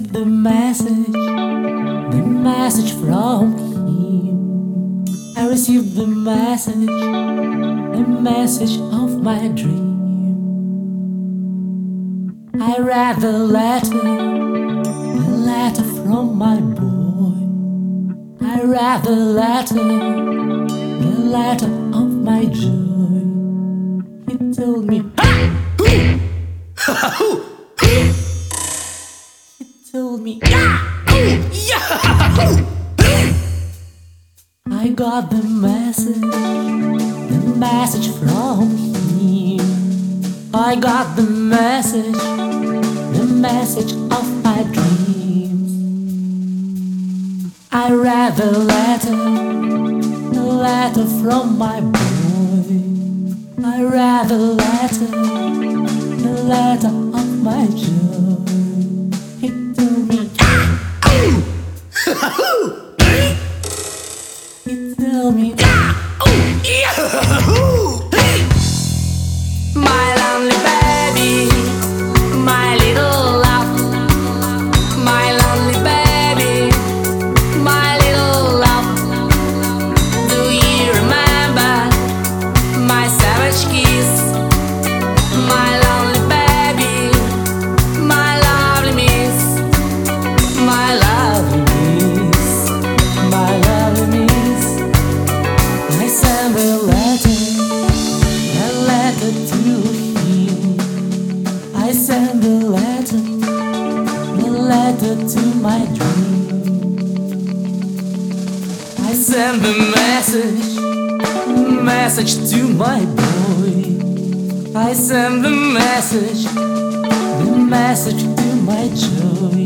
received the message from him. I received the message of my dream. I read the letter from my boy. I read the letter of my joy. He told me, he told me, I got the message from him. I got the message of my dreams. I read the letter from my boy. I read the letter of my joy. He told me, he told me, my lonely baby, my little love, my lonely baby, my little love. Do you remember my savage kiss? My lonely baby, my lovely miss, my lovely miss, my lovely miss. I sent a letter to him. I sent the letter to my dream. I sent the message to my boy. I sent the message to my joy.